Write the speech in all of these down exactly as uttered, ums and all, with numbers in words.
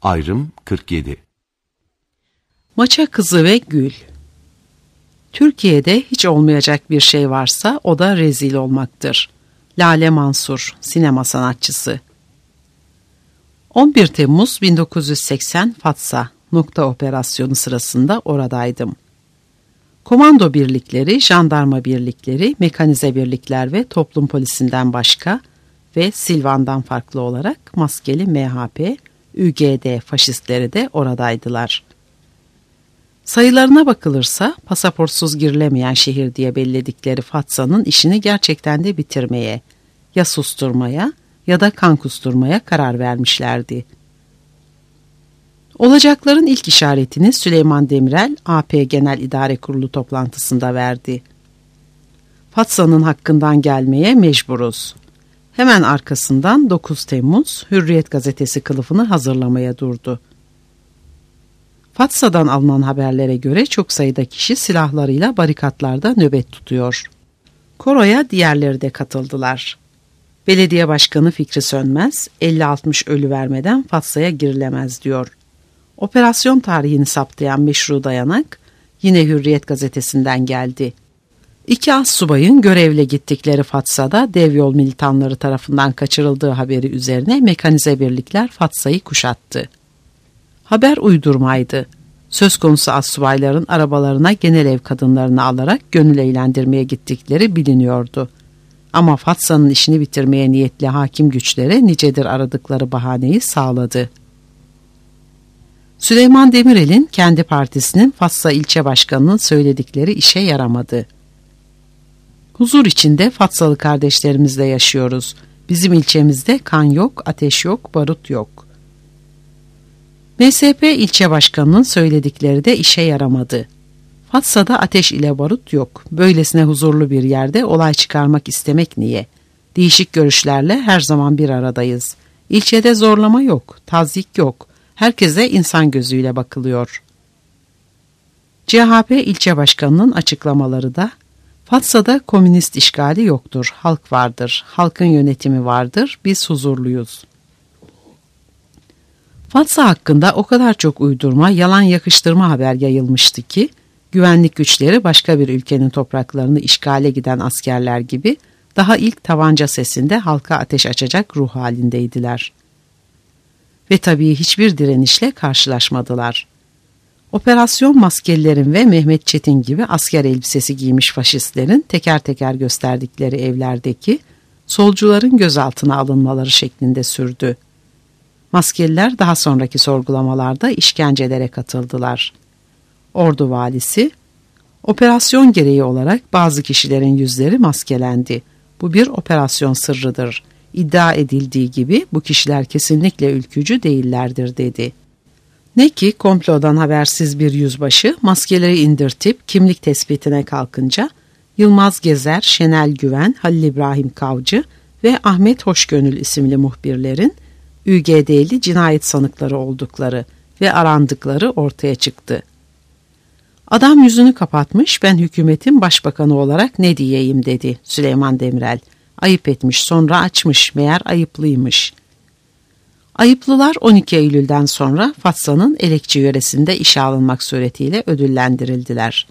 Ayrım kırk yedi. Maça Kızı ve Gül. Türkiye'de hiç olmayacak bir şey varsa o da rezil olmaktır. Lale Mansur, sinema sanatçısı. on bir Temmuz bin dokuz yüz seksen Fatsa nokta operasyonu sırasında oradaydım. Komando birlikleri, jandarma birlikleri, mekanize birlikler ve toplum polisinden başka ve Silvan'dan farklı olarak maskeli M H P, Ü G D faşistleri de oradaydılar. Sayılarına bakılırsa pasaportsuz girilemeyen şehir diye belledikleri Fatsa'nın işini gerçekten de bitirmeye, ya susturmaya ya da kan kusturmaya karar vermişlerdi. Olacakların ilk işaretini Süleyman Demirel A P Genel İdare Kurulu toplantısında verdi. Fatsa'nın hakkından gelmeye mecburuz. Hemen arkasından dokuz Temmuz Hürriyet gazetesi kılıfını hazırlamaya durdu. Fatsa'dan alınan haberlere göre çok sayıda kişi silahlarıyla barikatlarda nöbet tutuyor. Koroya diğerleri de katıldılar. Belediye Başkanı Fikri Sönmez, elli altmış ölü vermeden Fatsa'ya girilemez diyor. Operasyon tarihini saptayan meşru dayanak yine Hürriyet gazetesinden geldi. İki astsubayın görevle gittikleri Fatsa'da dev yol militanları tarafından kaçırıldığı haberi üzerine mekanize birlikler Fatsa'yı kuşattı. Haber uydurmaydı. Söz konusu astsubayların arabalarına genel ev kadınlarını alarak gönül eğlendirmeye gittikleri biliniyordu. Ama Fatsa'nın işini bitirmeye niyetli hakim güçlere nicedir aradıkları bahaneyi sağladı. Süleyman Demirel'in kendi partisinin Fatsa ilçe başkanının söyledikleri işe yaramadı. Huzur içinde Fatsalı kardeşlerimizle yaşıyoruz. Bizim ilçemizde kan yok, ateş yok, barut yok. M S P ilçe başkanının söyledikleri de işe yaramadı. Fatsa'da ateş ile barut yok. Böylesine huzurlu bir yerde olay çıkarmak istemek niye? Değişik görüşlerle her zaman bir aradayız. İlçede zorlama yok, tazyik yok. Herkese insan gözüyle bakılıyor. C H P ilçe başkanının açıklamaları da Fatsa'da komünist işgali yoktur, halk vardır, halkın yönetimi vardır, biz huzurluyuz. Fatsa hakkında o kadar çok uydurma, yalan yakıştırma haber yayılmıştı ki, güvenlik güçleri başka bir ülkenin topraklarını işgale giden askerler gibi daha ilk tabanca sesinde halka ateş açacak ruh halindeydiler. Ve tabii hiçbir direnişle karşılaşmadılar. Operasyon maskelilerin ve Mehmet Çetin gibi asker elbisesi giymiş faşistlerin teker teker gösterdikleri evlerdeki solcuların gözaltına alınmaları şeklinde sürdü. Maskeliler daha sonraki sorgulamalarda işkencelere katıldılar. Ordu valisi, operasyon gereği olarak bazı kişilerin yüzleri maskelendi. Bu bir operasyon sırrıdır. İddia edildiği gibi bu kişiler kesinlikle ülkücü değillerdir dedi. Ne ki komplodan habersiz bir yüzbaşı maskeleri indirtip kimlik tespitine kalkınca Yılmaz Gezer, Şenel Güven, Halil İbrahim Kavcı ve Ahmet Hoşgönül isimli muhbirlerin Ü G D'li cinayet sanıkları oldukları ve arandıkları ortaya çıktı. Adam yüzünü kapatmış, ben hükümetin başbakanı olarak ne diyeyim dedi Süleyman Demirel. Ayıp etmiş, sonra açmış, meğer ayıplıymış. Ayıplılar on iki Eylül'den sonra Fatsa'nın Elekçi yöresinde işe alınmak suretiyle ödüllendirildiler.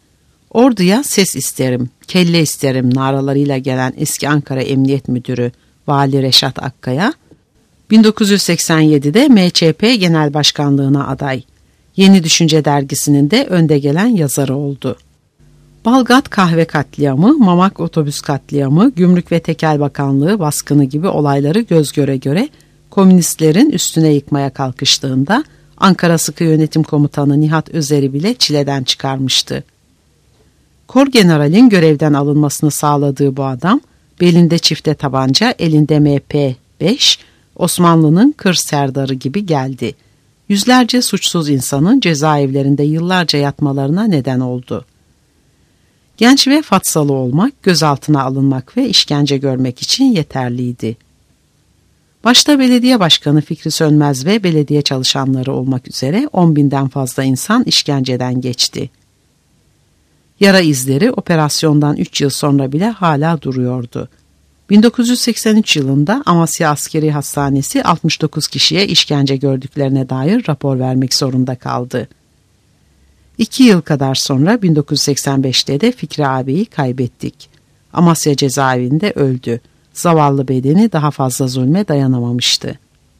Orduya ses isterim, kelle isterim naralarıyla gelen eski Ankara Emniyet Müdürü Vali Reşat Akkaya, bin dokuz yüz seksen yedide M Ç P Genel Başkanlığına aday. Yeni Düşünce dergisinin de önde gelen yazarı oldu. Balgat kahve katliamı, Mamak otobüs katliamı, Gümrük ve Tekel Bakanlığı baskını gibi olayları göz göre göre komünistlerin üstüne yıkmaya kalkıştığında Ankara Sıkı Yönetim Komutanı Nihat Özer'i bile çileden çıkarmıştı. Korgeneralin görevden alınmasını sağladığı bu adam, belinde çifte tabanca, elinde M P beş, Osmanlı'nın kır serdarı gibi geldi. Yüzlerce suçsuz insanın cezaevlerinde yıllarca yatmalarına neden oldu. Genç ve Fatsalı olmak, gözaltına alınmak ve işkence görmek için yeterliydi. Başta belediye başkanı Fikri Sönmez ve belediye çalışanları olmak üzere on binden fazla insan işkenceden geçti. Yara izleri operasyondan üç yıl sonra bile hala duruyordu. bin dokuz yüz seksen üç yılında Amasya Askeri Hastanesi altmış dokuz kişiye işkence gördüklerine dair rapor vermek zorunda kaldı. İki yıl kadar sonra bin dokuz yüz seksen beşte de Fikri ağabeyi kaybettik. Amasya cezaevinde öldü. Zavallı bedeni daha fazla zulme dayanamamıştı.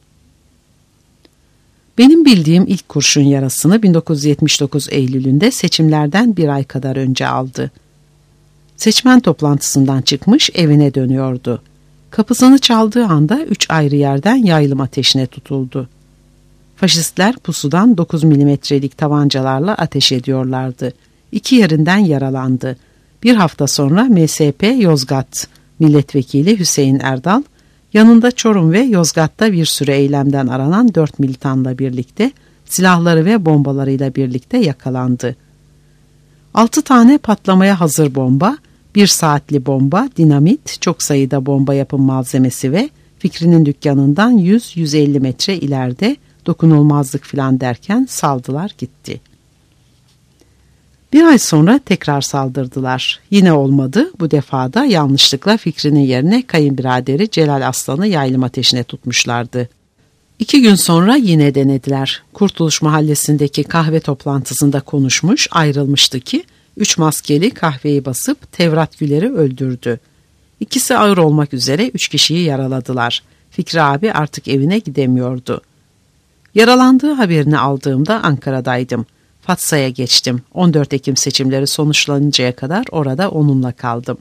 Benim bildiğim ilk kurşun yarasını bin dokuz yüz yetmiş dokuz Eylül'ünde seçimlerden bir ay kadar önce aldı. Seçmen toplantısından çıkmış evine dönüyordu. Kapısını çaldığı anda üç ayrı yerden yaylım ateşine tutuldu. Faşistler pusudan dokuz milimetrelik tabancalarla ateş ediyorlardı. İki yerinden yaralandı. Bir hafta sonra M S P Yozgat Milletvekili Hüseyin Erdal, yanında Çorum ve Yozgat'ta bir süre eylemden aranan dört militanla birlikte silahları ve bombalarıyla birlikte yakalandı. Altı tane patlamaya hazır bomba, bir saatli bomba, dinamit, çok sayıda bomba yapım malzemesi ve Fikri'nin dükkanından yüz yüz elli metre ileride dokunulmazlık filan derken saldılar gitti. Bir ay sonra tekrar saldırdılar. Yine olmadı. Bu defa da yanlışlıkla Fikri'nin yerine kayınbiraderi Celal Aslan'ı yaylım ateşine tutmuşlardı. İki gün sonra yine denediler. Kurtuluş Mahallesi'ndeki kahve toplantısında konuşmuş, ayrılmıştı ki üç maskeli kahveyi basıp Tevrat Güler'i öldürdü. İkisi ağır olmak üzere üç kişiyi yaraladılar. Fikri abi artık evine gidemiyordu. Yaralandığı haberini aldığımda Ankara'daydım. Fatsa'ya geçtim. on dört Ekim seçimleri sonuçlanıncaya kadar orada onunla kaldım.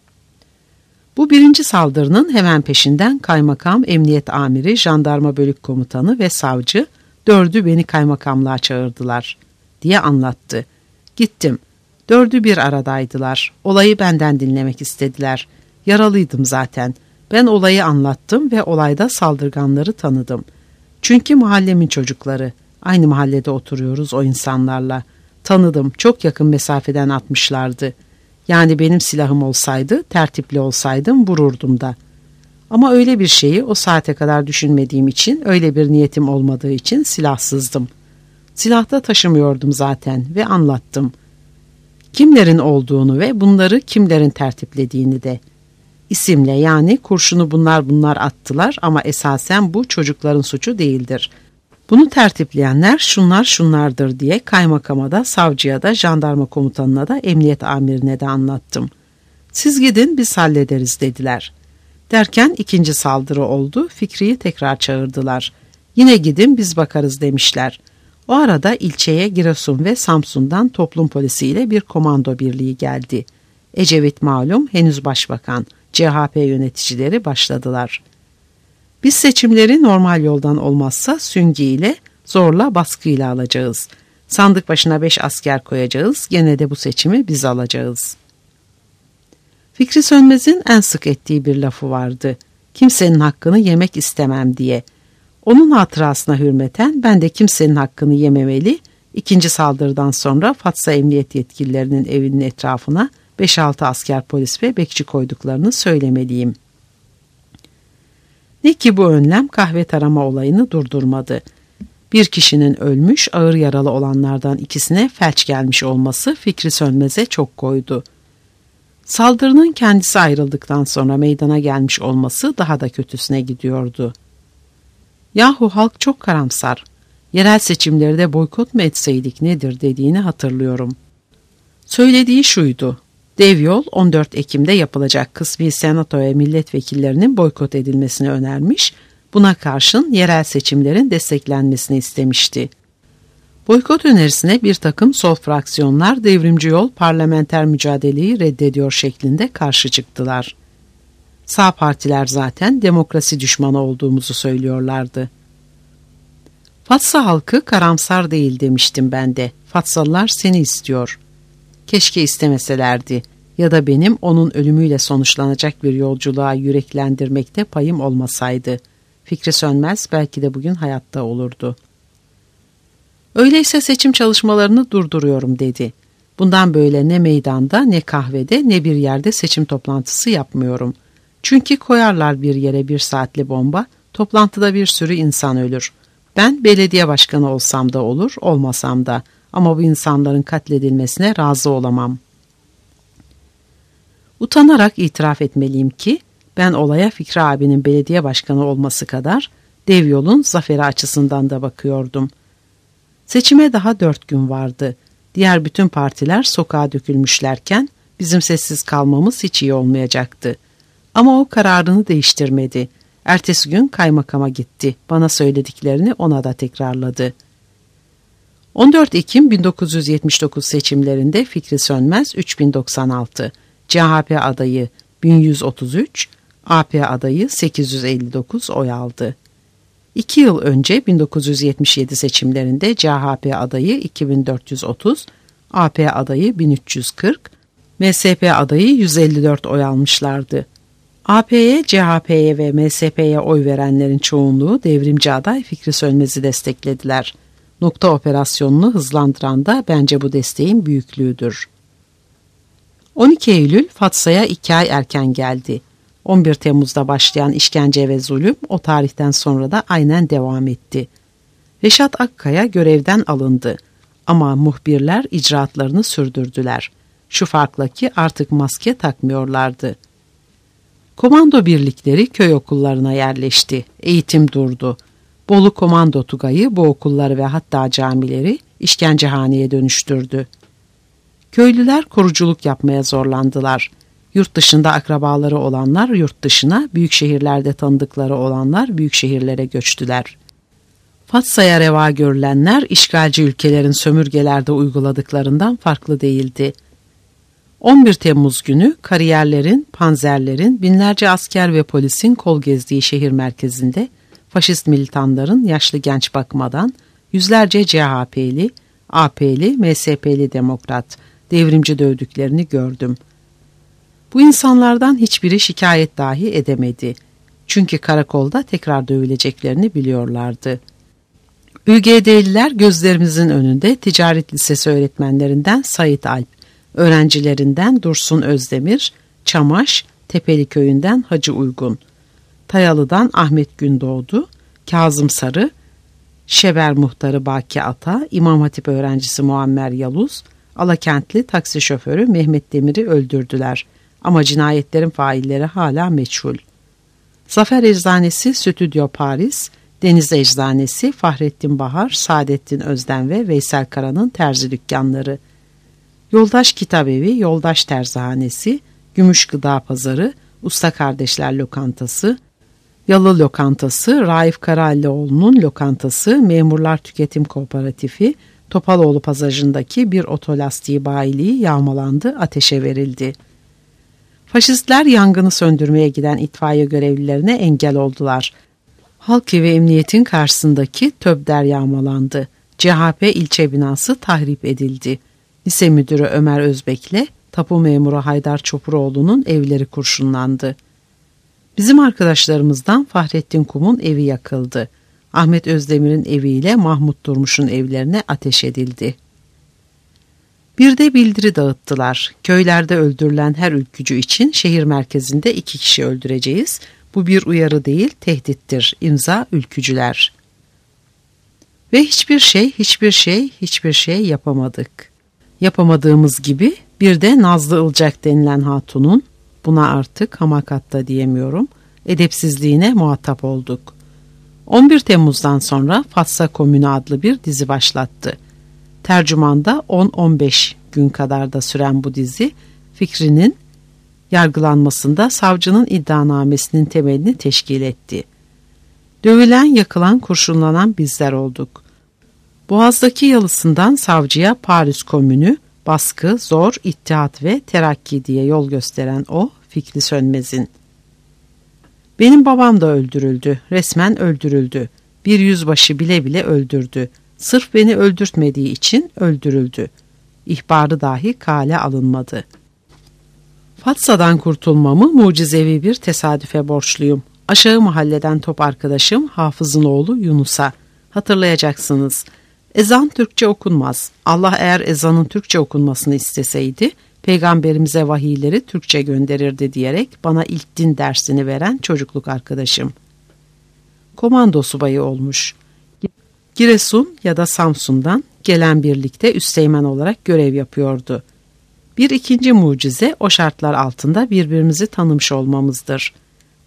Bu birinci saldırının hemen peşinden kaymakam, emniyet amiri, jandarma bölük komutanı ve savcı dördü beni kaymakamlığa çağırdılar diye anlattı. Gittim. Dördü bir aradaydılar. Olayı benden dinlemek istediler. Yaralıydım zaten. Ben olayı anlattım ve olayda saldırganları tanıdım. Çünkü mahallemin çocukları. Aynı mahallede oturuyoruz o insanlarla. Tanıdım, çok yakın mesafeden atmışlardı. Yani benim silahım olsaydı, tertipli olsaydım vururdum da. Ama öyle bir şeyi o saate kadar düşünmediğim için, öyle bir niyetim olmadığı için silahsızdım. Silah da taşımıyordum zaten ve anlattım. Kimlerin olduğunu ve bunları kimlerin tertiplediğini de. İsimle, yani kurşunu bunlar bunlar attılar ama esasen bu çocukların suçu değildir. Bunu tertipleyenler şunlar şunlardır diye kaymakama da, savcıya da, jandarma komutanına da, emniyet amirine de anlattım. Siz gidin biz hallederiz dediler. Derken ikinci saldırı oldu. Fikri'yi tekrar çağırdılar. Yine gidin biz bakarız demişler. O arada ilçeye Giresun ve Samsun'dan toplum polisiyle bir komando birliği geldi. Ecevit malum henüz başbakan, C H P yöneticileri başladılar. Biz seçimleri normal yoldan olmazsa süngiyle, zorla, baskıyla alacağız. Sandık başına beş asker koyacağız, gene de bu seçimi biz alacağız. Fikri Sönmez'in en sık ettiği bir lafı vardı. Kimsenin hakkını yemek istemem diye. Onun hatırasına hürmeten ben de kimsenin hakkını yememeli, ikinci saldırıdan sonra Fatsa Emniyet yetkililerinin evinin etrafına beş altı asker polis ve bekçi koyduklarını söylemeliyim. Ne ki bu önlem kahve tarama olayını durdurmadı. Bir kişinin ölmüş, ağır yaralı olanlardan ikisine felç gelmiş olması Fikri Sönmez'e çok koydu. Saldırının kendisi ayrıldıktan sonra meydana gelmiş olması daha da kötüsüne gidiyordu. Yahu halk çok karamsar. Yerel seçimleri de boykot mu etseydik nedir dediğini hatırlıyorum. Söylediği şuydu. Dev yol on dört Ekim'de yapılacak kısmi senato ve milletvekillerinin boykot edilmesini önermiş, buna karşın yerel seçimlerin desteklenmesini istemişti. Boykot önerisine bir takım sol fraksiyonlar devrimci yol parlamenter mücadeleyi reddediyor şeklinde karşı çıktılar. Sağ partiler zaten demokrasi düşmanı olduğumuzu söylüyorlardı. Fatsa halkı karamsar değil demiştim ben de. Fatsalılar seni istiyor. Keşke istemeselerdi ya da benim onun ölümüyle sonuçlanacak bir yolculuğa yüreklendirmekte payım olmasaydı. Fikri Sönmez belki de bugün hayatta olurdu. Öyleyse seçim çalışmalarını durduruyorum dedi. Bundan böyle ne meydanda, ne kahvede, ne bir yerde seçim toplantısı yapmıyorum. Çünkü koyarlar bir yere bir saatli bomba, toplantıda bir sürü insan ölür. Ben belediye başkanı olsam da olur, olmasam da. Ama bu insanların katledilmesine razı olamam. Utanarak itiraf etmeliyim ki Ben olaya Fikri abinin belediye başkanı olması kadar dev yolun zaferi açısından da bakıyordum. Seçime daha dört gün vardı. Diğer bütün partiler sokağa dökülmüşlerken bizim sessiz kalmamız hiç iyi olmayacaktı. Ama o kararını değiştirmedi. Ertesi gün kaymakama gitti. Bana söylediklerini ona da tekrarladı. on dört Ekim bin dokuz yüz yetmiş dokuz seçimlerinde Fikri Sönmez üç bin doksan altı, C H P adayı bin yüz otuz üç, A P adayı sekiz yüz elli dokuz oy aldı. İki yıl önce bin dokuz yüz yetmiş yedi seçimlerinde C H P adayı iki bin dört yüz otuz, A P adayı bin üç yüz kırk, M S P adayı yüz elli dört oy almışlardı. A P'ye, C H P'ye ve M S P'ye oy verenlerin çoğunluğu devrimci aday Fikri Sönmez'i desteklediler. Nokta operasyonunu hızlandıran da bence bu desteğin büyüklüğüdür. on iki Eylül Fatsa'ya iki ay erken geldi. on bir Temmuz'da başlayan işkence ve zulüm o tarihten sonra da aynen devam etti. Reşat Akkaya görevden alındı ama muhbirler icraatlarını sürdürdüler. Şu farkla ki artık maske takmıyorlardı. Komando birlikleri köy okullarına yerleşti. Eğitim durdu. Bolu Komando Tugayı bu okulları ve hatta camileri işkencehaneye dönüştürdü. Köylüler koruculuk yapmaya zorlandılar. Yurt dışında akrabaları olanlar yurt dışına, büyük şehirlerde tanıdıkları olanlar büyük şehirlere göçtüler. Fatsa'ya reva görülenler işgalci ülkelerin sömürgelerde uyguladıklarından farklı değildi. on bir Temmuz günü kariyerlerin, panzerlerin, binlerce asker ve polisin kol gezdiği şehir merkezinde faşist militanların yaşlı genç bakmadan yüzlerce C H P'li, A P'li, M S P'li demokrat, devrimci dövdüklerini gördüm. Bu insanlardan hiçbiri şikayet dahi edemedi. Çünkü karakolda tekrar dövüleceklerini biliyorlardı. Ü G D'liler gözlerimizin önünde ticaret lisesi öğretmenlerinden Sait Alp, öğrencilerinden Dursun Özdemir, Çamaş, Tepeli köyünden Hacı Uygun, Tayalı'dan Ahmet Gündoğdu, Kazım Sarı, Şeber muhtarı Baki Ata, İmam Hatip öğrencisi Muammer Yaluz, Alakentli taksi şoförü Mehmet Demir'i öldürdüler. Ama cinayetlerin failleri hala meçhul. Zafer Eczanesi Stüdyo Paris, Deniz Eczanesi Fahrettin Bahar, Saadettin Özden ve Veysel Kara'nın terzi dükkanları, Yoldaş Kitabevi, Yoldaş Terzihanesi, Gümüş Gıda Pazarı, Usta Kardeşler Lokantası, Yalı Lokantası, Raif Karalioğlu'nun lokantası, Memurlar Tüketim Kooperatifi, Topaloğlu Pasajı'ndaki bir otolastiği bayiliği yağmalandı, ateşe verildi. Faşistler yangını söndürmeye giden itfaiye görevlilerine engel oldular. Halk ve emniyetin karşısındaki töbder yağmalandı. C H P ilçe binası tahrip edildi. Lise müdürü Ömer Özbek'le tapu memuru Haydar Çopuroğlu'nun evleri kurşunlandı. Bizim arkadaşlarımızdan Fahrettin Kum'un evi yakıldı. Ahmet Özdemir'in eviyle Mahmut Durmuş'un evlerine ateş edildi. Bir de bildiri dağıttılar. Köylerde öldürülen her ülkücü için şehir merkezinde iki kişi öldüreceğiz. Bu bir uyarı değil, tehdittir. İmza ülkücüler. Ve hiçbir şey, hiçbir şey, hiçbir şey yapamadık. Yapamadığımız gibi bir de Nazlı Ilcak denilen hatunun, buna artık hamakatta diyemiyorum, edepsizliğine muhatap olduk. on bir Temmuz'dan sonra Fatsa Komünü adlı bir dizi başlattı. Tercümanda on on beş gün kadar da süren bu dizi, Fikri'nin yargılanmasında savcının iddianamesinin temelini teşkil etti. Dövülen, yakılan, kurşunlanan bizler olduk. Boğaz'daki yalısından savcıya Paris Komünü, baskı, zor, ittihat ve terakki diye yol gösteren o, Fikri Sönmez'in. Benim babam da öldürüldü, resmen öldürüldü. Bir yüzbaşı bile bile öldürdü. Sırf beni öldürtmediği için öldürüldü. İhbarı dahi kale alınmadı. Fatsa'dan kurtulmamı mucizevi bir tesadüfe borçluyum. Aşağı mahalleden top arkadaşım Hafız'ın oğlu Yunus'a. Hatırlayacaksınız. Ezan Türkçe okunmaz. Allah eğer ezanın Türkçe okunmasını isteseydi, peygamberimize vahiyleri Türkçe gönderirdi diyerek bana ilk din dersini veren çocukluk arkadaşım. Komando subayı olmuş. Giresun ya da Samsun'dan gelen birlikte üsteğmen olarak görev yapıyordu. Bir ikinci mucize o şartlar altında birbirimizi tanımış olmamızdır.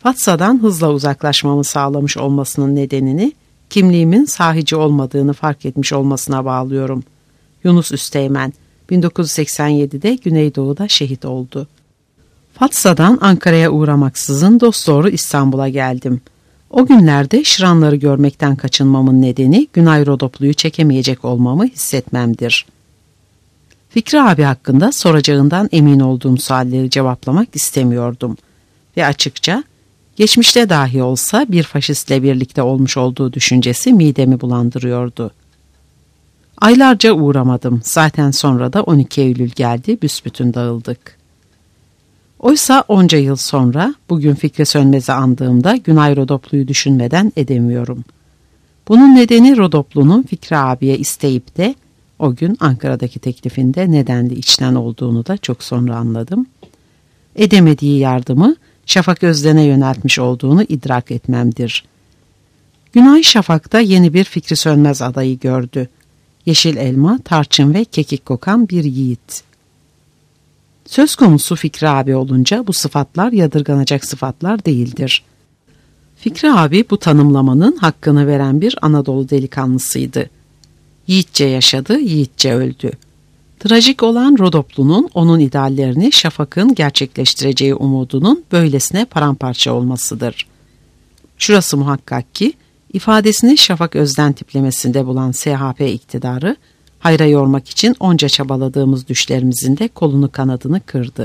Fatsa'dan hızla uzaklaşmamı sağlamış olmasının nedenini kimliğimin sahici olmadığını fark etmiş olmasına bağlıyorum. Yunus Üsteğmen bin dokuz yüz seksen yedide Güneydoğu'da şehit oldu. Fatsa'dan Ankara'ya uğramaksızın dosdoğru İstanbul'a geldim. O günlerde Şıranları görmekten kaçınmamın nedeni Günay Rodoplu'yu çekemeyecek olmamı hissetmemdir. Fikri abi hakkında soracağından emin olduğum sualleri cevaplamak istemiyordum. Ve açıkça, geçmişte dahi olsa bir faşistle birlikte olmuş olduğu düşüncesi midemi bulandırıyordu. Aylarca uğramadım. Zaten sonra da on iki Eylül geldi, büsbütün dağıldık. Oysa onca yıl sonra bugün Fikri Sönmez'i andığımda Günay Rodoplu'yu düşünmeden edemiyorum. Bunun nedeni Rodoplu'nun Fikri abiye isteyip de o gün Ankara'daki teklifinde nedenli içten olduğunu da çok sonra anladım. Edemediği yardımı Şafak Özden'e yöneltmiş olduğunu idrak etmemdir. Günay Şafak'ta yeni bir Fikri Sönmez adayı gördü. Yeşil elma, tarçın ve kekik kokan bir yiğit. Söz konusu Fikri abi olunca bu sıfatlar yadırganacak sıfatlar değildir. Fikri abi bu tanımlamanın hakkını veren bir Anadolu delikanlısıydı. Yiğitçe yaşadı, yiğitçe öldü. Trajik olan Rodoplu'nun onun ideallerini Şafak'ın gerçekleştireceği umudunun böylesine paramparça olmasıdır. Şurası muhakkak ki, ifadesini Şafak Özden tiplemesinde bulan S H P iktidarı, hayra yormak için onca çabaladığımız düşlerimizin de kolunu kanadını kırdı.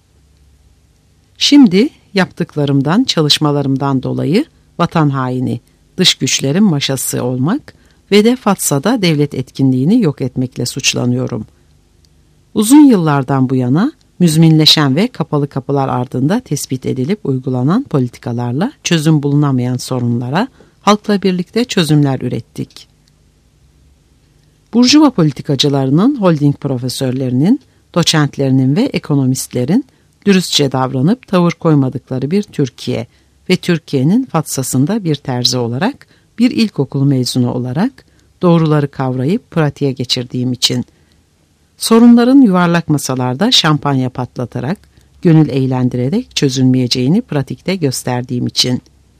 Şimdi yaptıklarımdan, çalışmalarımdan dolayı vatan haini, dış güçlerin maşası olmak ve de Fatsa'da devlet etkinliğini yok etmekle suçlanıyorum. Uzun yıllardan bu yana müzminleşen ve kapalı kapılar ardında tespit edilip uygulanan politikalarla çözüm bulunamayan sorunlara halkla birlikte çözümler ürettik. Burjuva politikacılarının, holding profesörlerinin, doçentlerinin ve ekonomistlerin dürüstçe davranıp tavır koymadıkları bir Türkiye ve Türkiye'nin Fatsa'sında bir terzi olarak, bir ilkokul mezunu olarak doğruları kavrayıp pratiğe geçirdiğim için, sorunların yuvarlak masalarda şampanya patlatarak, gönül eğlendirerek çözülmeyeceğini pratikte gösterdiğim için,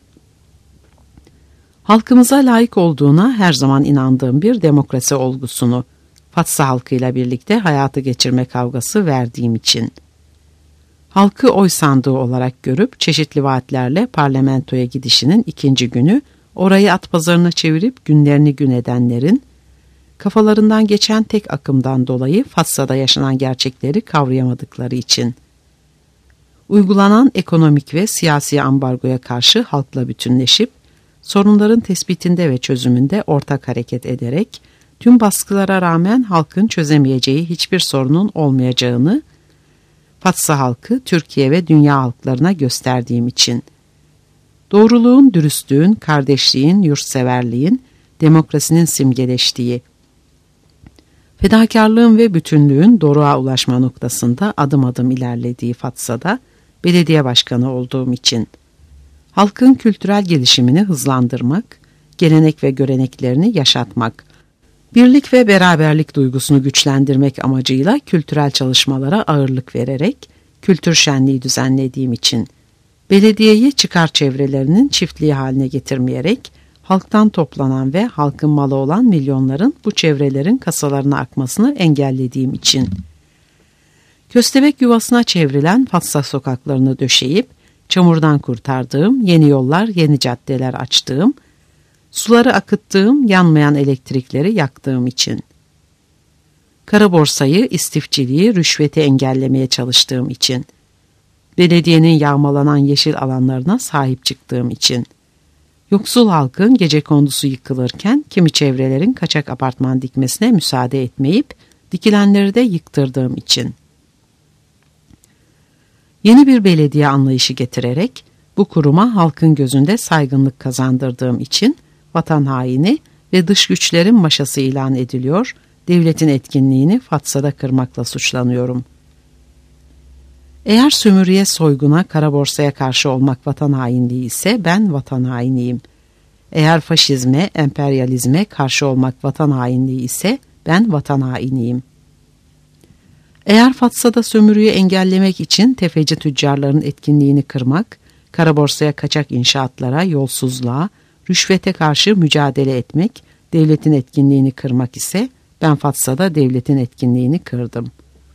halkımıza layık olduğuna her zaman inandığım bir demokrasi olgusunu Fatsa halkıyla birlikte hayatı geçirme kavgası verdiğim için, halkı oy sandığı olarak görüp çeşitli vaatlerle parlamentoya gidişinin ikinci günü orayı at pazarına çevirip günlerini gün edenlerin, kafalarından geçen tek akımdan dolayı Fatsa'da yaşanan gerçekleri kavrayamadıkları için, uygulanan ekonomik ve siyasi ambargoya karşı halkla bütünleşip, sorunların tespitinde ve çözümünde ortak hareket ederek, tüm baskılara rağmen halkın çözemeyeceği hiçbir sorunun olmayacağını, Fatsa halkı, Türkiye ve dünya halklarına gösterdiğim için, doğruluğun, dürüstlüğün, kardeşliğin, yurtseverliğin, demokrasinin simgeleştiği, fedakarlığın ve bütünlüğün doruğa ulaşma noktasında adım adım ilerlediği Fatsa'da belediye başkanı olduğum için, halkın kültürel gelişimini hızlandırmak, gelenek ve göreneklerini yaşatmak, birlik ve beraberlik duygusunu güçlendirmek amacıyla kültürel çalışmalara ağırlık vererek kültür şenliği düzenlediğim için, belediyeyi çıkar çevrelerinin çiftliği haline getirmeyerek, halktan toplanan ve halkın malı olan milyonların bu çevrelerin kasalarına akmasını engellediğim için, köstebek yuvasına çevrilen Fatsa sokaklarını döşeyip, çamurdan kurtardığım, yeni yollar, yeni caddeler açtığım, suları akıttığım, yanmayan elektrikleri yaktığım için, kara borsayı, istifçiliği, rüşveti engellemeye çalıştığım için, belediyenin yağmalanan yeşil alanlarına sahip çıktığım için, yoksul halkın gecekondusu yıkılırken kimi çevrelerin kaçak apartman dikmesine müsaade etmeyip dikilenleri de yıktırdığım için, yeni bir belediye anlayışı getirerek bu kuruma halkın gözünde saygınlık kazandırdığım için vatan haini ve dış güçlerin maşası ilan ediliyor, devletin etkinliğini Fatsa'da kırmakla suçlanıyorum. Eğer sömürüye, soyguna, kara borsaya karşı olmak vatan hainliği ise ben vatan hainiyim. Eğer faşizme, emperyalizme karşı olmak vatan hainliği ise ben vatan hainiyim. Eğer Fatsa'da sömürüyü engellemek için tefeci tüccarların etkinliğini kırmak, kara borsaya kaçak inşaatlara, yolsuzluğa, rüşvete karşı mücadele etmek, devletin etkinliğini kırmak ise ben Fatsa'da devletin etkinliğini kırdım.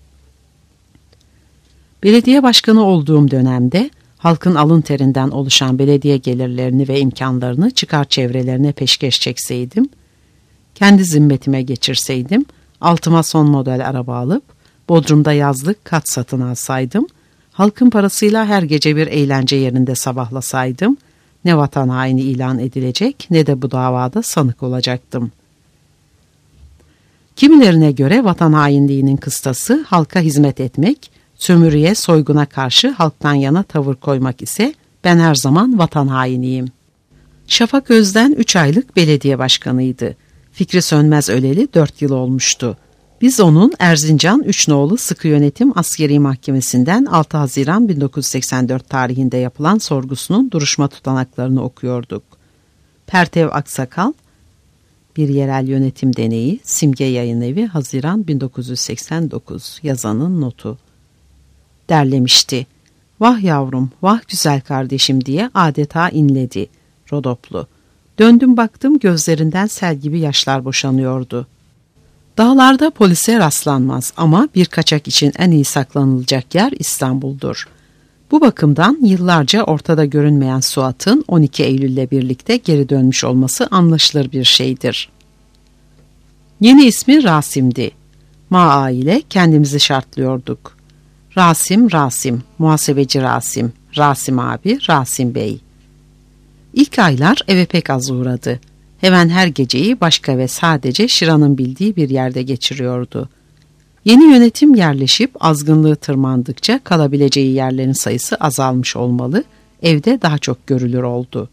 Belediye başkanı olduğum dönemde halkın alın terinden oluşan belediye gelirlerini ve imkanlarını çıkar çevrelerine peşkeş çekseydim, kendi zimmetime geçirseydim, altıma son model araba alıp Bodrum'da yazlık kat satın alsaydım, halkın parasıyla her gece bir eğlence yerinde sabahlasaydım, ne vatan haini ilan edilecek ne de bu davada sanık olacaktım. Kimilerine göre vatan hainliğinin kıstası halka hizmet etmek, sömürüye, soyguna karşı halktan yana tavır koymak ise ben her zaman vatan hainiyim. Şafak Özden üç aylık belediye başkanıydı. Fikri Sönmez öleli dört yıl olmuştu. Biz onun Erzincan üç Nolu Sıkı Yönetim Askeri Mahkemesi'nden altı Haziran bin dokuz yüz seksen dört tarihinde yapılan sorgusunun duruşma tutanaklarını okuyorduk. Pertev Aksakal, Bir Yerel Yönetim Deneyi, Simge Yayınevi, Haziran bin dokuz yüz seksen dokuz, yazanın notu. Derlemişti. Vah yavrum, vah güzel kardeşim diye adeta inledi Rodoplu. Döndüm baktım gözlerinden sel gibi yaşlar boşanıyordu. Dağlarda polise rastlanmaz ama bir kaçak için en iyi saklanılacak yer İstanbul'dur. Bu bakımdan yıllarca ortada görünmeyen Suat'ın on iki Eylül'le birlikte geri dönmüş olması anlaşılır bir şeydir. Yeni ismi Rasim'di. Ma ile kendimizi şartlıyorduk. Rasim, Rasim, muhasebeci Rasim, Rasim abi, Rasim Bey. İlk aylar eve pek az uğradı. Hemen her geceyi başka ve sadece Şiran'ın bildiği bir yerde geçiriyordu. Yeni yönetim yerleşip azgınlığı tırmandıkça kalabileceği yerlerin sayısı azalmış olmalı, evde daha çok görülür oldu.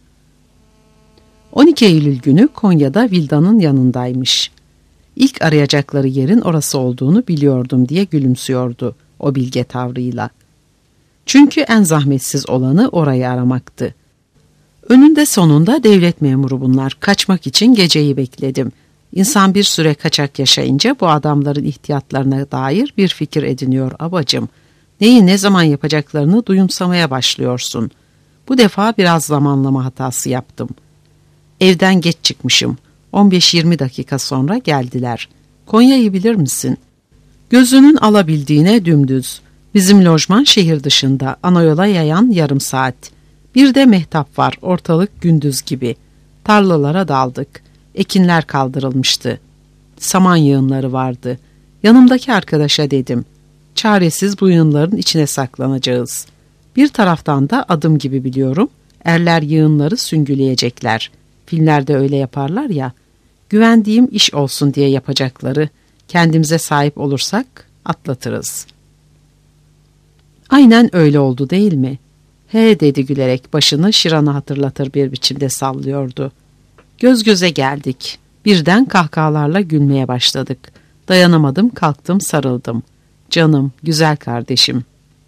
on iki Eylül günü Konya'da Vildan'ın yanındaymış. İlk arayacakları yerin orası olduğunu biliyordum diye gülümsüyordu o bilge tavrıyla. Çünkü en zahmetsiz olanı orayı aramaktı. Önünde sonunda devlet memuru bunlar. Kaçmak için geceyi bekledim. İnsan bir süre kaçak yaşayınca bu adamların ihtiyatlarına dair bir fikir ediniyor abacım. Neyi ne zaman yapacaklarını duyumsamaya başlıyorsun. Bu defa biraz zamanlama hatası yaptım. Evden geç çıkmışım. on beş yirmi dakika sonra geldiler. Konya'yı bilir misin? Gözünün alabildiğine dümdüz. Bizim lojman şehir dışında, ana yola yayan yarım saat. Bir de mehtap var, ortalık gündüz gibi. Tarlalara daldık. Ekinler kaldırılmıştı. Saman yığınları vardı. Yanımdaki arkadaşa dedim. Çaresiz bu yığınların içine saklanacağız. Bir taraftan da adım gibi biliyorum. Erler yığınları süngüleyecekler. Filmlerde öyle yaparlar ya. Güvendiğim iş olsun diye yapacakları. Kendimize sahip olursak atlatırız. Aynen öyle oldu değil mi? He dedi gülerek başını Şiran'a hatırlatır bir biçimde sallıyordu. Göz göze geldik. Birden kahkahalarla gülmeye başladık. Dayanamadım, kalktım, sarıldım. Canım, güzel kardeşim.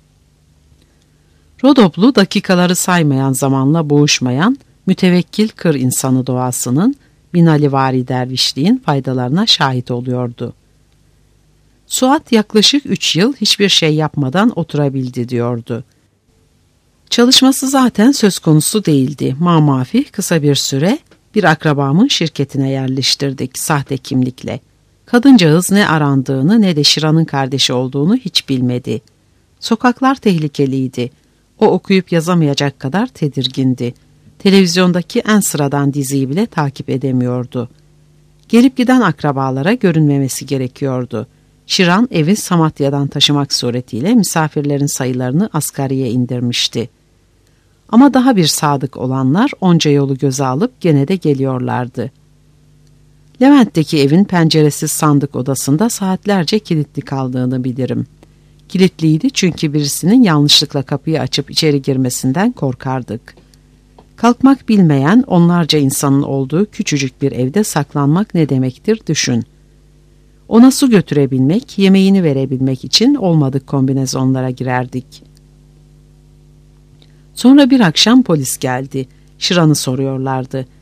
Rodoplu dakikaları saymayan, zamanla boğuşmayan, mütevekkil kır insanı doğasının, Binalivari dervişliğin faydalarına şahit oluyordu. Suat yaklaşık üç yıl hiçbir şey yapmadan oturabildi diyordu. Çalışması zaten söz konusu değildi. Mamafi kısa bir süre bir akrabamın şirketine yerleştirdik sahte kimlikle. Kadıncağız ne arandığını ne de Şiran'ın kardeşi olduğunu hiç bilmedi. Sokaklar tehlikeliydi. O okuyup yazamayacak kadar tedirgindi. Televizyondaki en sıradan diziyi bile takip edemiyordu. Gelip giden akrabalara görünmemesi gerekiyordu. Şiran evi Samatya'dan taşımak suretiyle misafirlerin sayılarını asgariye indirmişti. Ama daha bir sadık olanlar onca yolu göze alıp gene de geliyorlardı. Levent'teki evin penceresiz sandık odasında saatlerce kilitli kaldığını bilirim. Kilitliydi çünkü birisinin yanlışlıkla kapıyı açıp içeri girmesinden korkardık. Kalkmak bilmeyen onlarca insanın olduğu küçücük bir evde saklanmak ne demektir düşün. Ona su götürebilmek, yemeğini verebilmek için olmadık kombinezonlara girerdik. Sonra bir akşam polis geldi. Şiran'ı soruyorlardı.